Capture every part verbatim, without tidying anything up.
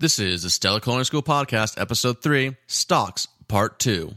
This is the Stella Culinary School Podcast, Episode three, Stocks, Part two.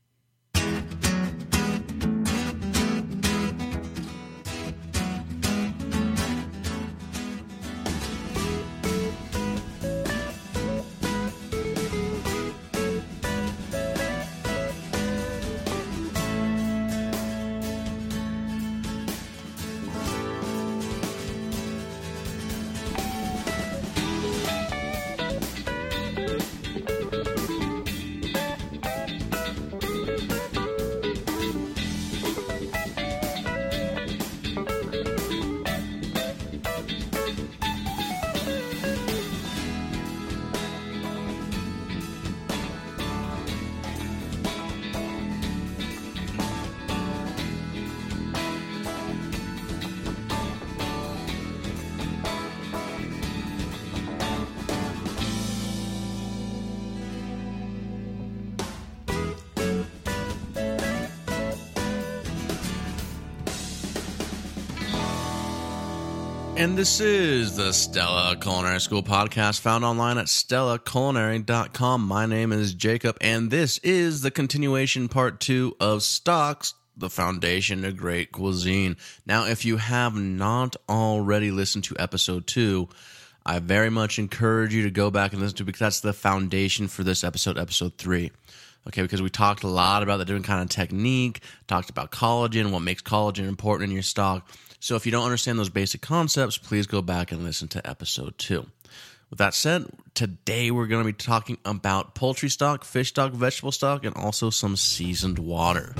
And this is the Stella Culinary School Podcast, found online at stella culinary dot com. My name is Jacob, and this is the continuation part two of Stocks, the Foundation of Great Cuisine. Now, if you have not already listened to episode two, I very much encourage you to go back and listen to it, because that's the foundation for this episode, episode three. Okay, because we talked a lot about the different kind of technique, talked about collagen, what makes collagen important in your stock. So if you don't understand those basic concepts, please go back and listen to episode two. With that said, today we're going to be talking about poultry stock, fish stock, vegetable stock, and also some seasoned water.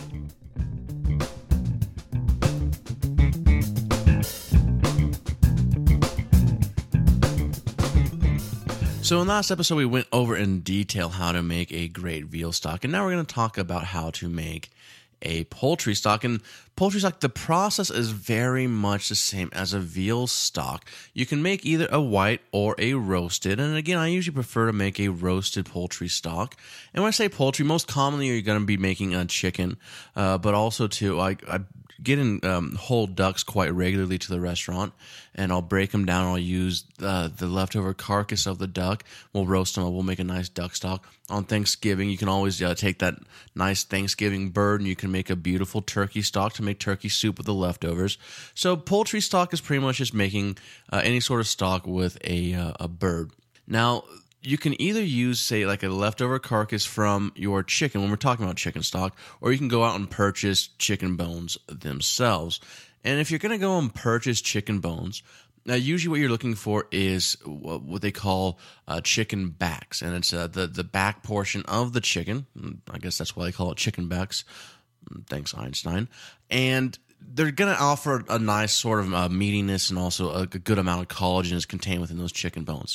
So in the last episode, we went over in detail how to make a great veal stock, and now we're going to talk about how to make a poultry stock. And poultry stock, the process is very much the same as a veal stock. You can make either a white or a roasted, and again, I usually prefer to make a roasted poultry stock. And when I say poultry, most commonly you're going to be making a chicken, uh, but also too, I, I get in um, whole ducks quite regularly to the restaurant, and I'll break them down. I'll use uh, the leftover carcass of the duck. We'll roast them up. We'll make a nice duck stock. On Thanksgiving, you can always uh, take that nice Thanksgiving bird, and you can make a beautiful turkey stock to make turkey soup with the leftovers. So poultry stock is pretty much just making uh, any sort of stock with a uh, a bird. Now, you can either use, say, like a leftover carcass from your chicken when we're talking about chicken stock, or you can go out and purchase chicken bones themselves. And if you're going to go and purchase chicken bones, now usually what you're looking for is what they call uh, chicken backs, and it's uh, the, the back portion of the chicken. I guess that's why they call it chicken backs. Thanks, Einstein. And they're going to offer a nice sort of uh, meatiness, and also a good amount of collagen is contained within those chicken bones.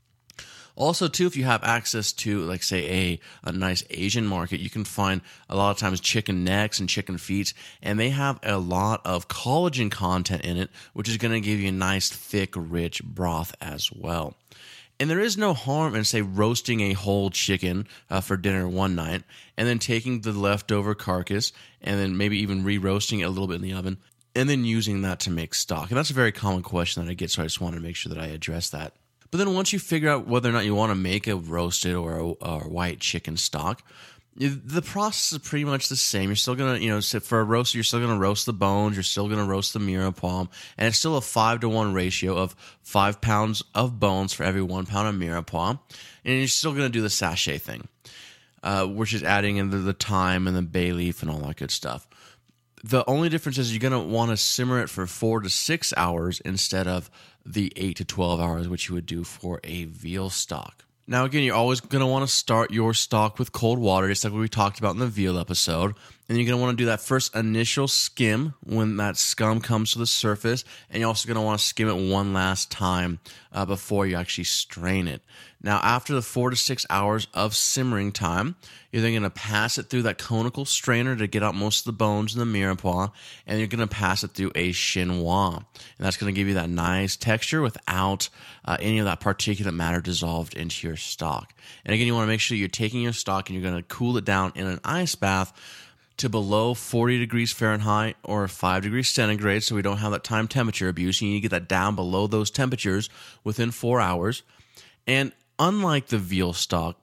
Also, too, if you have access to, like, say, a, a nice Asian market, you can find a lot of times chicken necks and chicken feet, and they have a lot of collagen content in it, which is going to give you a nice, thick, rich broth as well. And there is no harm in, say, roasting a whole chicken uh, for dinner one night, and then taking the leftover carcass, and then maybe even re-roasting it a little bit in the oven, and then using that to make stock. And that's a very common question that I get, so I just wanted to make sure that I address that. But then once you figure out whether or not you want to make a roasted or a, or white chicken stock, the process is pretty much the same. You're still going to, you know, for a roast, you're still going to roast the bones. You're still going to roast the mirepoix. And it's still a five to one ratio of five pounds of bones for every one pound of mirepoix. And you're still going to do the sachet thing, uh, which is adding in the, the thyme and the bay leaf and all that good stuff. The only difference is you're going to want to simmer it for four to six hours instead of the eight to twelve hours, which you would do for a veal stock. Now, again, you're always going to want to start your stock with cold water, just like what we talked about in the veal episode. And you're going to want to do that first initial skim when that scum comes to the surface. And you're also going to want to skim it one last time uh, before you actually strain it. Now, after the four to six hours of simmering time, you're then going to pass it through that conical strainer to get out most of the bones in the mirepoix, and you're going to pass it through a chinois. And that's going to give you that nice texture without uh, any of that particulate matter dissolved into your stock. And again, you want to make sure you're taking your stock and you're going to cool it down in an ice bath to below forty degrees Fahrenheit or five degrees centigrade, so we don't have that time temperature abuse. You need to get that down below those temperatures within four hours. And unlike the veal stock,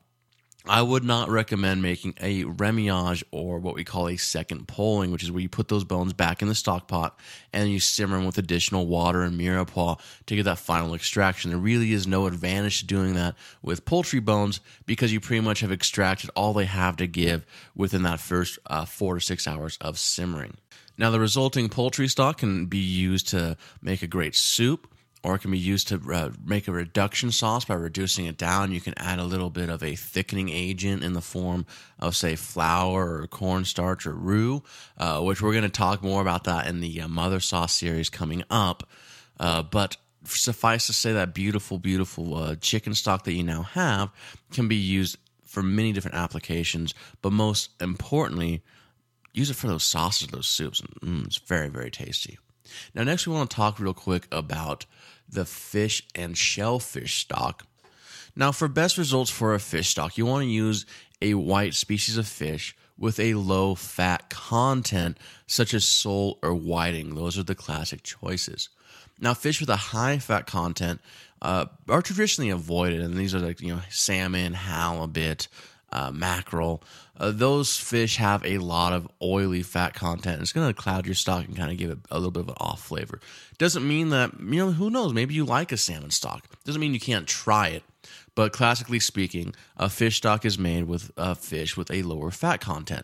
I would not recommend making a remillage or what we call a second poling, which is where you put those bones back in the stock pot and you simmer them with additional water and mirepoix to get that final extraction. There really is no advantage to doing that with poultry bones because you pretty much have extracted all they have to give within that first uh, four to six hours of simmering. Now, the resulting poultry stock can be used to make a great soup, or it can be used to uh, make a reduction sauce by reducing it down. You can add a little bit of a thickening agent in the form of, say, flour or cornstarch or roux, uh, which we're going to talk more about that in the uh, Mother Sauce series coming up. Uh, but suffice to say that beautiful, beautiful uh, chicken stock that you now have can be used for many different applications, but most importantly, use it for those sauces, those soups. Mm, it's very, very tasty. Now, next we want to talk real quick about the fish and shellfish stock. Now, for best results for a fish stock, you want to use a white species of fish with a low fat content, such as sole or whiting. Those are the classic choices. Now, fish with a high fat content uh, are traditionally avoided, and these are like you know salmon, halibut, uh, mackerel. Uh, those fish have a lot of oily fat content. It's going to cloud your stock and kind of give it a little bit of an off flavor. Doesn't mean that, you know, who knows, maybe you like a salmon stock. Doesn't mean you can't try it. But classically speaking, a fish stock is made with a fish with a lower fat content.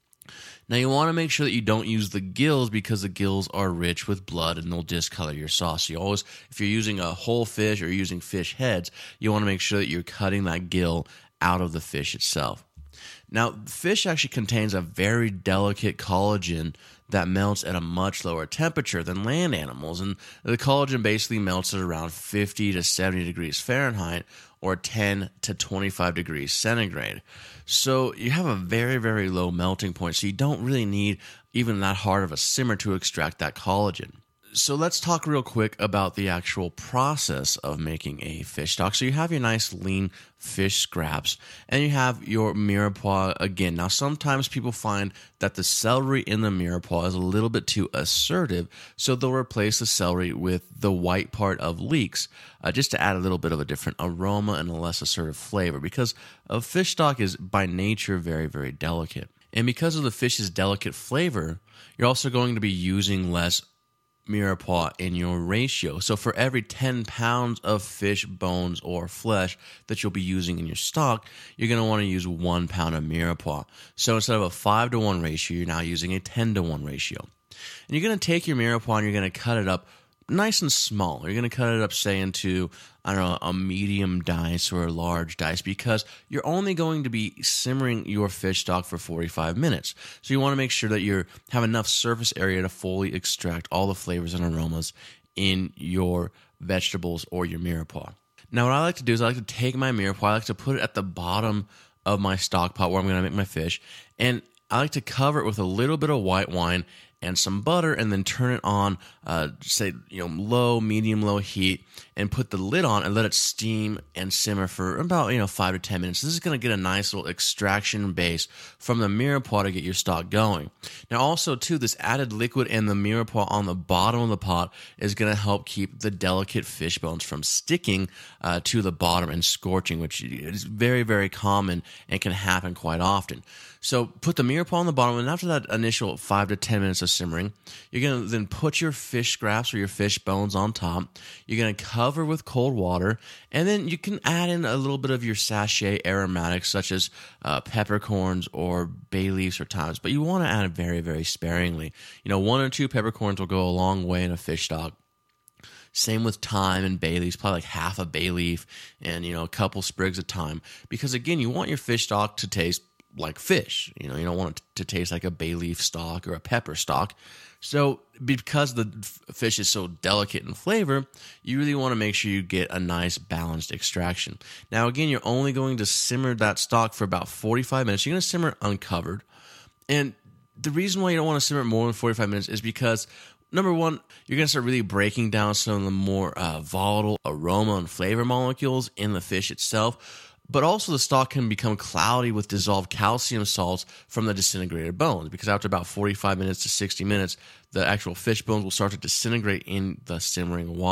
Now, you want to make sure that you don't use the gills because the gills are rich with blood and they'll discolor your sauce. You always, if you're using a whole fish or you're using fish heads, you want to make sure that you're cutting that gill out of the fish itself. Now, fish actually contains a very delicate collagen that melts at a much lower temperature than land animals. And the collagen basically melts at around fifty to seventy degrees Fahrenheit or ten to twenty-five degrees centigrade. So you have a very, very low melting point. So you don't really need even that hard of a simmer to extract that collagen. So let's talk real quick about the actual process of making a fish stock. So you have your nice lean fish scraps and you have your mirepoix again. Now, sometimes people find that the celery in the mirepoix is a little bit too assertive, so they'll replace the celery with the white part of leeks uh, just to add a little bit of a different aroma and a less assertive flavor because a fish stock is by nature very, very delicate. And because of the fish's delicate flavor, you're also going to be using less mirepoix in your ratio. So for every ten pounds of fish bones or flesh that you'll be using in your stock, you're going to want to use one pound of mirepoix. So instead of a five to one ratio, you're now using a ten to one ratio. And you're going to take your mirepoix and you're going to cut it up nice and small. You're going to cut it up, say, into, I don't know, a medium dice or a large dice because you're only going to be simmering your fish stock for forty-five minutes. So you want to make sure that you have enough surface area to fully extract all the flavors and aromas in your vegetables or your mirepoix. Now, what I like to do is I like to take my mirepoix, I like to put it at the bottom of my stock pot where I'm going to make my fish, and I like to cover it with a little bit of white wine and some butter, and then turn it on, uh, say, you know, low, medium, low heat, and put the lid on and let it steam and simmer for about, you know, five to ten minutes. This is going to get a nice little extraction base from the mirepoix to get your stock going. Now, also, too, this added liquid and the mirepoix on the bottom of the pot is going to help keep the delicate fish bones from sticking uh, to the bottom and scorching, which is very, very common and can happen quite often. So put the mirepoix on the bottom, and after that initial five to ten minutes of simmering, you're going to then put your fish scraps or your fish bones on top. You're going to cover with cold water, and then you can add in a little bit of your sachet aromatics, such as uh, peppercorns or bay leaves or thymes, but you want to add it very, very sparingly. You know, one or two peppercorns will go a long way in a fish stock. Same with thyme and bay leaves, probably like half a bay leaf and, you know, a couple sprigs of thyme. Because, again, you want your fish stock to taste like fish. You know, you don't want it to taste like a bay leaf stock or a pepper stock. So because the fish is so delicate in flavor, you really want to make sure you get a nice balanced extraction. Now, again, you're only going to simmer that stock for about forty-five minutes. You're going to simmer it uncovered. And the reason why you don't want to simmer it more than forty-five minutes is because, number one, you're going to start really breaking down some of the more uh, volatile aroma and flavor molecules in the fish itself. But also the stock can become cloudy with dissolved calcium salts from the disintegrated bones, because after about forty-five minutes to sixty minutes, the actual fish bones will start to disintegrate in the simmering water.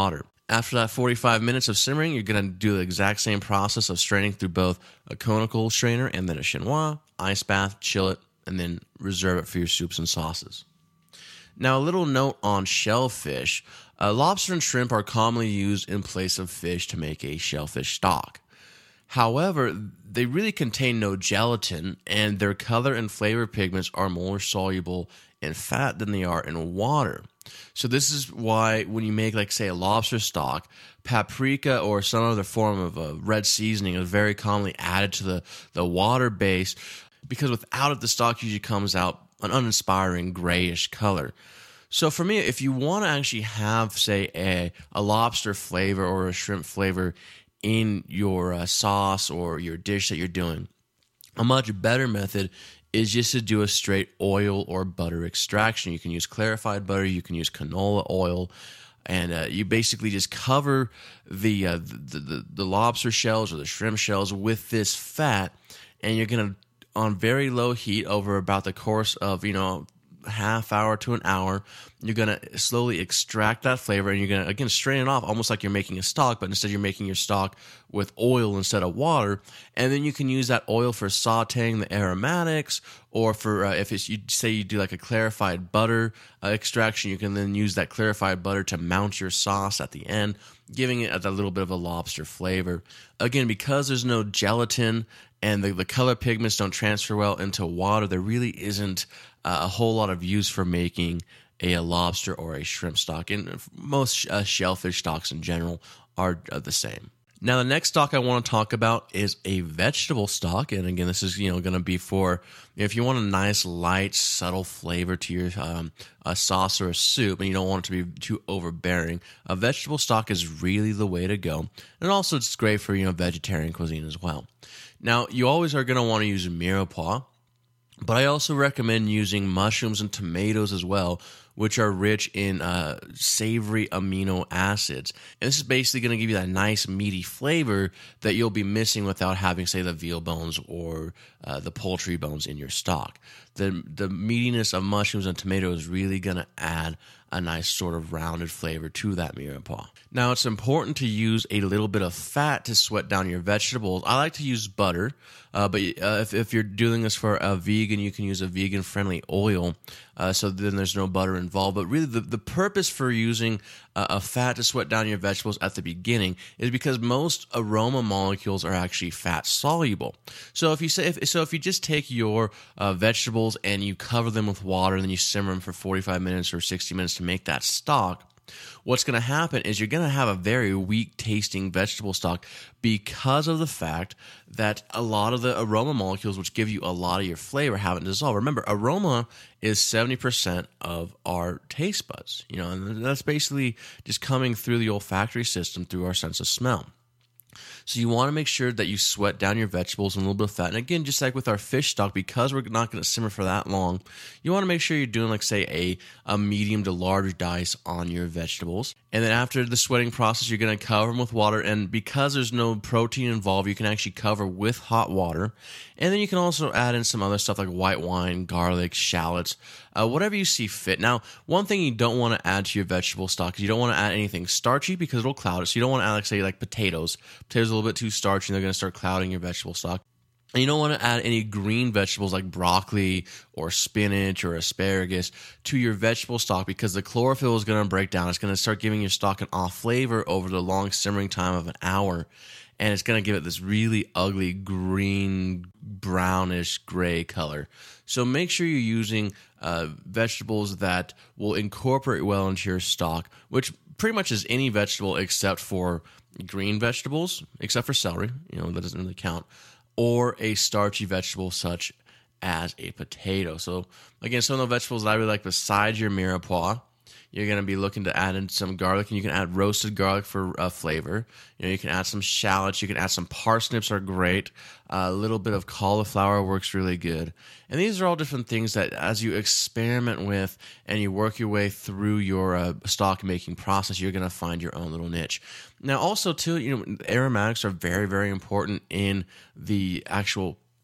After that forty-five minutes of simmering, you're going to do the exact same process of straining through both a conical strainer and then a chinois, ice bath, chill it, and then reserve it for your soups and sauces. Now, a little note on shellfish. Uh, lobster and shrimp are commonly used in place of fish to make a shellfish stock. However, they really contain no gelatin, and their color and flavor pigments are more soluble in fat than they are in water. So this is why when you make, like, say, a lobster stock, paprika or some other form of a red seasoning is very commonly added to the, the water base, because without it, the stock usually comes out an uninspiring grayish color. So for me, if you want to actually have, say, a, a lobster flavor or a shrimp flavor in your uh, sauce or your dish that you're doing, a much better method is just to do a straight oil or butter extraction. You can use clarified butter, you can use canola oil, and uh, you basically just cover the, uh, the, the the lobster shells or the shrimp shells with this fat, and you're going to, on very low heat over about the course of, you know, half hour to an hour, you're going to slowly extract that flavor, and you're going to, again, strain it off almost like you're making a stock, but instead you're making your stock with oil instead of water. And then you can use that oil for sauteing the aromatics, or for uh, if it's, you say you do like a clarified butter uh, extraction, you can then use that clarified butter to mount your sauce at the end, giving it a little bit of a lobster flavor. Again, because there's no gelatin and the, the color pigments don't transfer well into water, there really isn't uh, a whole lot of use for making a, a lobster or a shrimp stock. And most uh, shellfish stocks in general are uh, the same. Now, the next stock I want to talk about is a vegetable stock. And again, this is, you know, going to be for, if you want a nice, light, subtle flavor to your um, a sauce or a soup, and you don't want it to be too overbearing, a vegetable stock is really the way to go. And also, it's great for, you know, vegetarian cuisine as well. Now, you always are going to want to use mirepoix, but I also recommend using mushrooms and tomatoes as well, which are rich in uh, savory amino acids. And this is basically going to give you that nice meaty flavor that you'll be missing without having, say, the veal bones or uh, the poultry bones in your stock. The, the meatiness of mushrooms and tomatoes is really going to add a nice sort of rounded flavor to that mirepoix. Now, it's important to use a little bit of fat to sweat down your vegetables. I like to use butter, uh, but uh, if, if you're doing this for a vegan, you can use a vegan-friendly oil, uh, so then there's no butter involved. But really, the, the purpose for using uh, a fat to sweat down your vegetables at the beginning is because most aroma molecules are actually fat-soluble. So if you say, if, so if you just take your uh, vegetables and you cover them with water, and then you simmer them for forty-five minutes or sixty minutes to make that stock, what's going to happen is you're going to have a very weak tasting vegetable stock because of the fact that a lot of the aroma molecules, which give you a lot of your flavor, haven't dissolved. Remember, aroma is seventy percent of our taste buds, you know, and that's basically just coming through the olfactory system through our sense of smell. So you want to make sure that you sweat down your vegetables in a little bit of fat. And again, just like with our fish stock, because we're not going to simmer for that long, you want to make sure you're doing, like, say, a, a medium to large dice on your vegetables. And then after the sweating process, you're going to cover them with water. And because there's no protein involved, you can actually cover with hot water. And then you can also add in some other stuff like white wine, garlic, shallots, uh, whatever you see fit. Now, one thing you don't want to add to your vegetable stock is you don't want to add anything starchy because it'll cloud it. So you don't want to add, like, say, like potatoes. Potatoes are a little bit too starchy and they're going to start clouding your vegetable stock. And you don't want to add any green vegetables like broccoli or spinach or asparagus to your vegetable stock because the chlorophyll is going to break down. It's going to start giving your stock an off flavor over the long simmering time of an hour. And it's going to give it this really ugly green, brownish, gray color. So make sure you're using uh, vegetables that will incorporate well into your stock, which pretty much is any vegetable except for green vegetables, except for celery. You know, that doesn't really count. Or a starchy vegetable such as a potato. So again, some of the vegetables that I really like besides your mirepoix, you're going to be looking to add in some garlic, and you can add roasted garlic for uh, flavor. You know, you can add some shallots, you can add some parsnips are great. Uh, a little bit of cauliflower works really good. And these are all different things that as you experiment with and you work your way through your uh, stock making process, you're going to find your own little niche. Now, also too, you know, aromatics are very, very important in the actual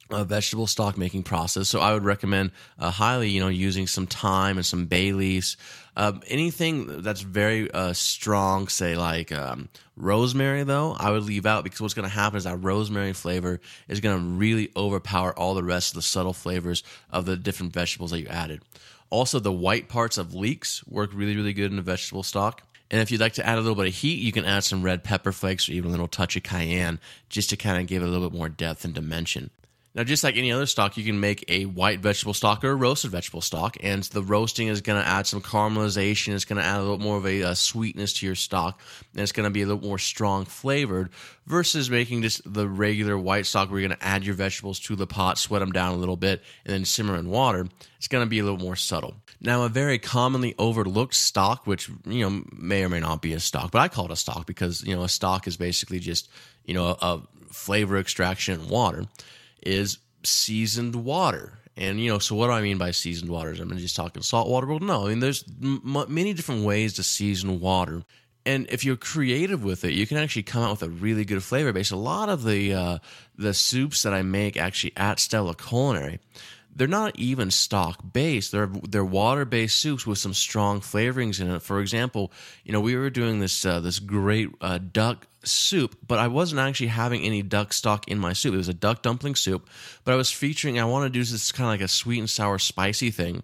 a vegetable stock making process. So I would recommend uh, highly, you know, using some thyme and some bay leaves. Um, anything that's very uh, strong, say like um, rosemary, though, I would leave out, because what's going to happen is that rosemary flavor is going to really overpower all the rest of the subtle flavors of the different vegetables that you added. Also, the white parts of leeks work really, really good in a vegetable stock. And if you'd like to add a little bit of heat, you can add some red pepper flakes or even a little touch of cayenne, just to kind of give it a little bit more depth and dimension. Now, just like any other stock, you can make a white vegetable stock or a roasted vegetable stock, and the roasting is going to add some caramelization. It's going to add a little more of a, a sweetness to your stock, and it's going to be a little more strong flavored versus making just the regular white stock where you're going to add your vegetables to the pot, sweat them down a little bit, and then simmer in water. It's going to be a little more subtle. Now, a very commonly overlooked stock, which, you know, may or may not be a stock, but I call it a stock because, you know, a stock is basically just, you know, a, a flavor extraction in water, is seasoned water. And, you know, so what do I mean by seasoned water? Am I just talking salt water? Well, no, I mean, there's m- many different ways to season water. And if you're creative with it, you can actually come out with a really good flavor base. A lot of the uh, the soups that I make actually at Stella Culinary, they're not even stock based. They're they're water based soups with some strong flavorings in it. For example, you know, we were doing this uh, this great uh, duck soup, but I wasn't actually having any duck stock in my soup. It was a duck dumpling soup, but I was featuring. I wanted to do this kind of like a sweet and sour spicy thing.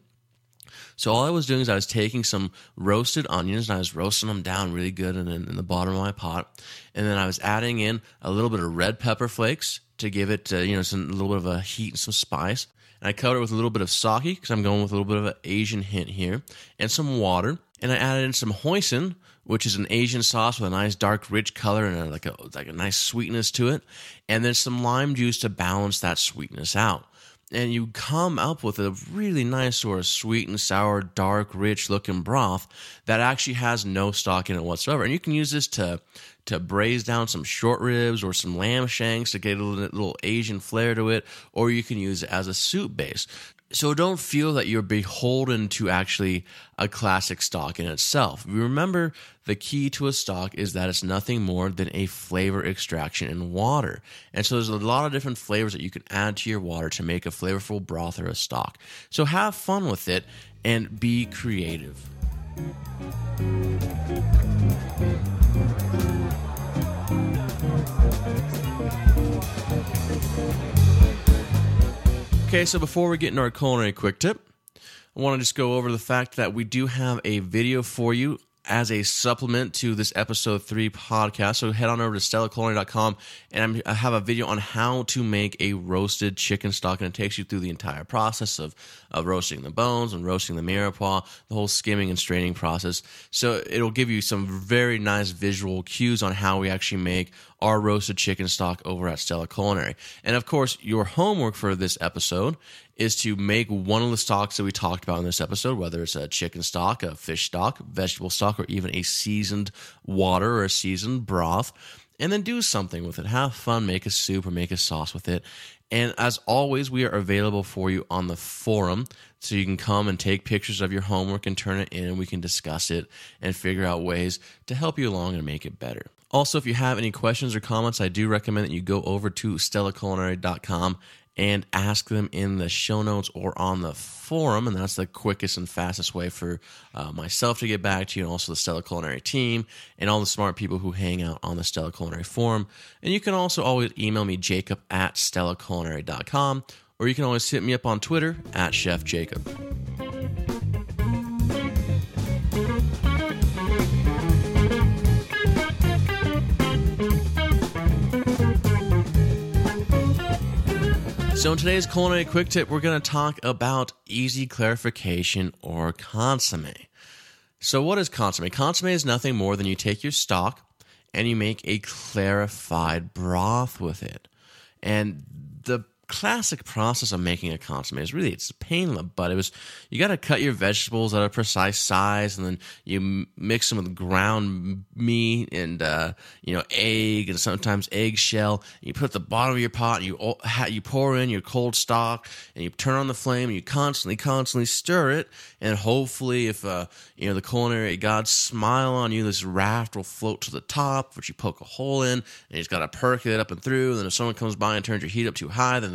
So all I was doing is I was taking some roasted onions and I was roasting them down really good in, in the bottom of my pot, and then I was adding in a little bit of red pepper flakes to give it uh, you know some a little bit of a heat and some spice. And I covered it with a little bit of sake because I'm going with a little bit of an Asian hint here, and some water. And I added in some hoisin, which is an Asian sauce with a nice dark, rich color and a, like a like a nice sweetness to it, and then some lime juice to balance that sweetness out. And you come up with a really nice sort of sweet and sour, dark, rich-looking broth that actually has no stock in it whatsoever. And you can use this to to braise down some short ribs or some lamb shanks to get a little, little Asian flair to it, or you can use it as a soup base. So don't feel that you're beholden to actually a classic stock in itself. Remember, the key to a stock is that it's nothing more than a flavor extraction in water. And so there's a lot of different flavors that you can add to your water to make a flavorful broth or a stock. So have fun with it and be creative. Okay, so before we get into our culinary quick tip, I want to just go over the fact that we do have a video for you as a supplement to this episode three podcast. So head on over to stella culinary dot com, and I have a video on how to make a roasted chicken stock, and it takes you through the entire process of, of roasting the bones and roasting the mirepoix, the whole skimming and straining process. So it'll give you some very nice visual cues on how we actually make our roasted chicken stock over at Stella Culinary. And of course, your homework for this episode is to make one of the stocks that we talked about in this episode, whether it's a chicken stock, a fish stock, vegetable stock, or even a seasoned water or a seasoned broth, and then do something with it. Have fun, make a soup or make a sauce with it. And as always, we are available for you on the forum, so you can come and take pictures of your homework and turn it in, and we can discuss it and figure out ways to help you along and make it better. Also, if you have any questions or comments, I do recommend that you go over to stella culinary dot com and ask them in the show notes or on the forum, and that's the quickest and fastest way for uh, myself to get back to you, and also the Stella Culinary team and all the smart people who hang out on the Stella Culinary forum. And you can also always email me, Jacob at stella culinary dot com, or you can always hit me up on Twitter at Chef Jacob. So in today's culinary quick tip, we're going to talk about easy clarification, or consomme. So what is consomme? Consomme is nothing more than you take your stock and you make a clarified broth with it. And the classic process of making a consomme is really, it's a pain in the butt. It was, you got to cut your vegetables at a precise size, and then you mix them with ground meat and uh, you know egg and sometimes eggshell. You put it at the bottom of your pot, and you you pour in your cold stock, and you turn on the flame, and you constantly, constantly stir it, and hopefully, if uh, you know the culinary gods smile on you, this raft will float to the top, which you poke a hole in, and you just got to perk it up and through. And then if someone comes by and turns your heat up too high, then the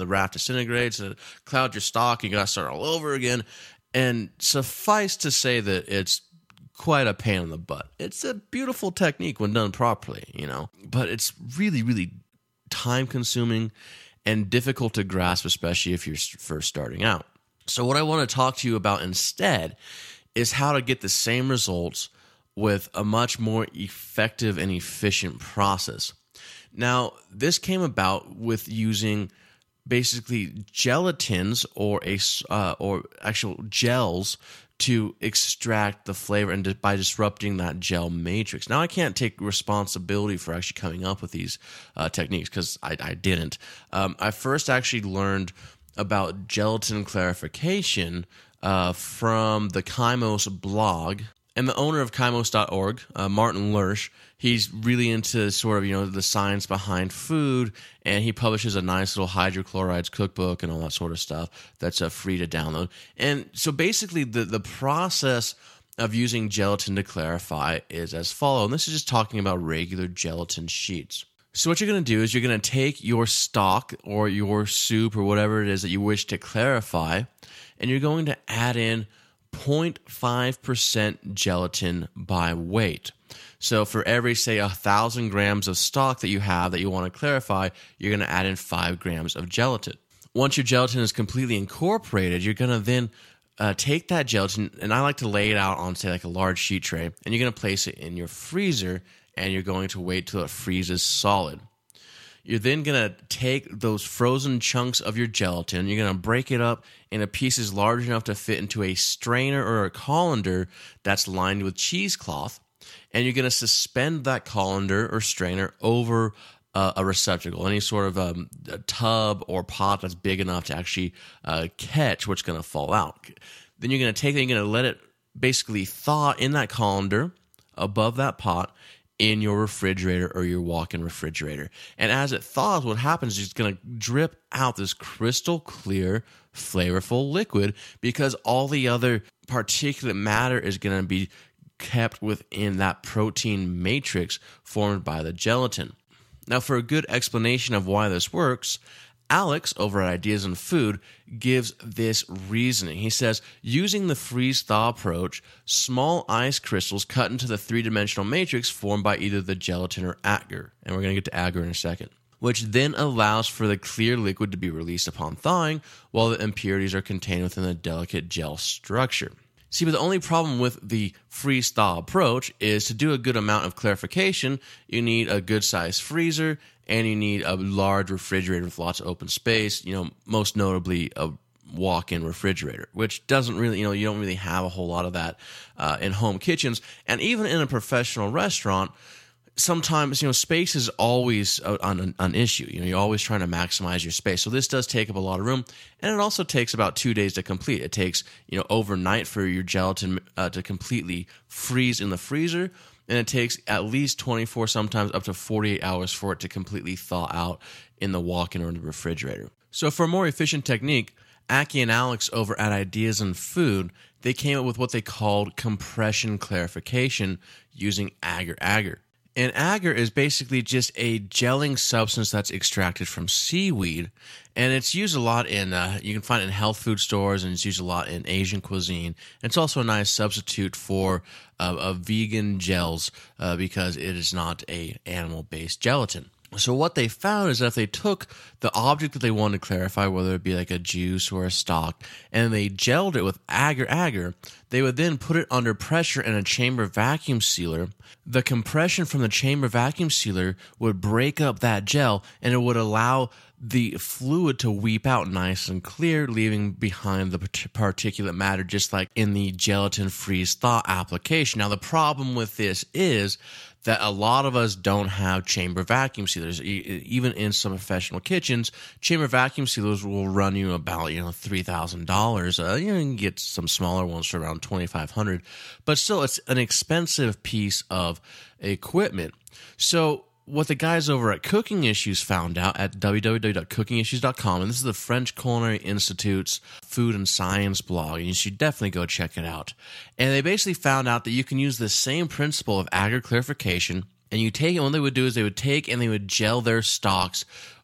the raft disintegrates, and it clouds your stock, and you got to start all over again. And suffice to say that it's quite a pain in the butt. It's a beautiful technique when done properly, you know, but it's really, really time-consuming and difficult to grasp, especially if you're first starting out. So what I want to talk to you about instead is how to get the same results with a much more effective and efficient process. Now, this came about with using basically gelatins or a uh, or actual gels to extract the flavor, and by disrupting that gel matrix. Now, I can't take responsibility for actually coming up with these uh, techniques because I, I didn't. Um, I first actually learned about gelatin clarification uh, from the Chymos blog. And the owner of Chymos dot org, uh, Martin Lersch, he's really into sort of, you know, the science behind food, and he publishes a nice little hydrochlorides cookbook and all that sort of stuff that's uh, free to download. And so basically the, the process of using gelatin to clarify is as follows. And this is just talking about regular gelatin sheets. So what you're going to do is you're going to take your stock or your soup or whatever it is that you wish to clarify, and you're going to add in zero point five percent gelatin by weight. So for every, say, one thousand grams of stock that you have that you want to clarify, you're going to add in five grams of gelatin. Once your gelatin is completely incorporated, you're going to then uh, take that gelatin, and I like to lay it out on, say, like a large sheet tray, and you're going to place it in your freezer, and you're going to wait till it freezes solid. You're then going to take those frozen chunks of your gelatin, you're going to break it up into pieces large enough to fit into a strainer or a colander that's lined with cheesecloth, and you're going to suspend that colander or strainer over uh, a receptacle, any sort of um, a tub or pot that's big enough to actually uh, catch what's going to fall out. Then you're going to take it and you're going to let it basically thaw in that colander above that pot, in your refrigerator or your walk-in refrigerator. And as it thaws, what happens is it's going to drip out this crystal clear, flavorful liquid, because all the other particulate matter is going to be kept within that protein matrix formed by the gelatin. Now, for a good explanation of why this works, Alex, over at Ideas in Food, gives this reasoning. He says, using the freeze-thaw approach, small ice crystals cut into the three-dimensional matrix formed by either the gelatin or agar, and we're going to get to agar in a second, which then allows for the clear liquid to be released upon thawing, while the impurities are contained within the delicate gel structure. See, but the only problem with the freeze-thaw approach is to do a good amount of clarification, you need a good-sized freezer, and you need a large refrigerator with lots of open space, you know, most notably a walk-in refrigerator, which doesn't really, you know, you don't really have a whole lot of that uh, in home kitchens. And even in a professional restaurant, sometimes, you know, space is always an, an issue. You know, you're always trying to maximize your space. So this does take up a lot of room, and it also takes about two days to complete. It takes, you know, overnight for your gelatin uh, to completely freeze in the freezer, and it takes at least twenty-four, sometimes up to forty-eight hours for it to completely thaw out in the walk-in or in the refrigerator. So for a more efficient technique, Aki and Alex over at Ideas in Food, they came up with what they called compression clarification using agar-agar. And agar is basically just a gelling substance that's extracted from seaweed, and it's used a lot in, uh, you can find it in health food stores, and it's used a lot in Asian cuisine. It's also a nice substitute for uh, a vegan gels uh, because it is not a animal-based gelatin. So what they found is that if they took the object that they wanted to clarify, whether it be like a juice or a stock, and they gelled it with agar-agar, they would then put it under pressure in a chamber vacuum sealer. The compression from the chamber vacuum sealer would break up that gel, and it would allow the fluid to weep out nice and clear, leaving behind the particulate matter, just like in the gelatin freeze-thaw application. Now, the problem with this is that a lot of us don't have chamber vacuum sealers. Even in some professional kitchens, chamber vacuum sealers will run you about, you know, three thousand dollars. Uh, you know, you can get some smaller ones for around twenty-five hundred dollars. But still, it's an expensive piece of equipment. So what the guys over at Cooking Issues found out at w w w dot cooking issues dot com, and this is the French Culinary Institute's food and science blog, and you should definitely go check it out. And they basically found out that you can use the same principle of agar clarification, and you take, and what they would do is they would take and they would gel their stocks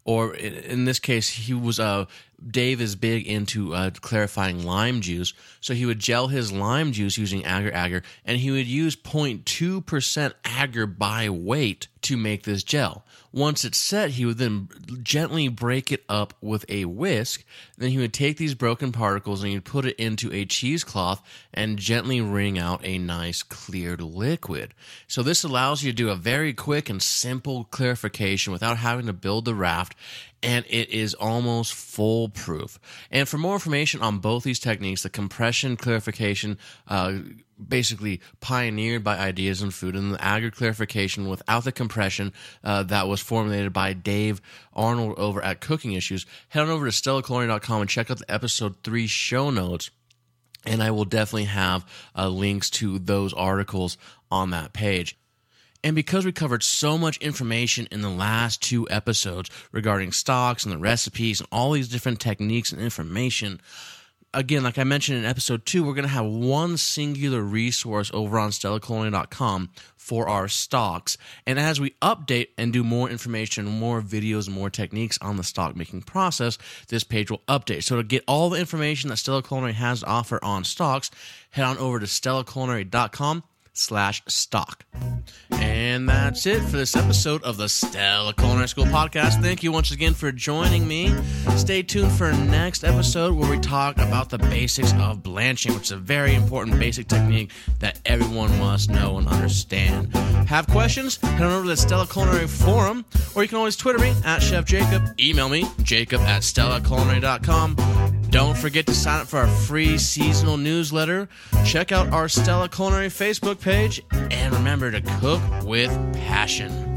or in this case, he was uh, Dave is big into uh, clarifying lime juice, so he would gel his lime juice using agar-agar, and he would use zero point two percent agar by weight to make this gel. Once it's set, he would then gently break it up with a whisk. Then he would take these broken particles and he'd put it into a cheesecloth and gently wring out a nice cleared liquid. So this allows you to do a very quick and simple clarification without having to build the raft, and it is almost foolproof. And for more information on both these techniques, the compression clarification, uh, basically pioneered by Ideas in Food, and the agar clarification without the compression uh, that was formulated by Dave Arnold over at Cooking Issues, head on over to Stella Culinary dot com and check out the episode three show notes, and I will definitely have uh, links to those articles on that page. And because we covered so much information in the last two episodes regarding stocks and the recipes and all these different techniques and information, again, like I mentioned in episode two, we're going to have one singular resource over on Stella Culinary dot com for our stocks. And as we update and do more information, more videos, and more techniques on the stock making process, this page will update. So to get all the information that Stella Culinary has to offer on stocks, head on over to Stella Culinary dot com slash stock. And that's it for this episode of the Stella Culinary School podcast. Thank you once again for joining me. Stay tuned for next episode where we talk about the basics of blanching, which is a very important basic technique that everyone must know and understand. Have questions? Head on over to the Stella Culinary Forum, or you can always Twitter me at Chef Jacob. Email me, jacob at Stella Culinary dot com. Don't forget to sign up for our free seasonal newsletter. Check out our Stella Culinary Facebook page. And remember to cook with passion.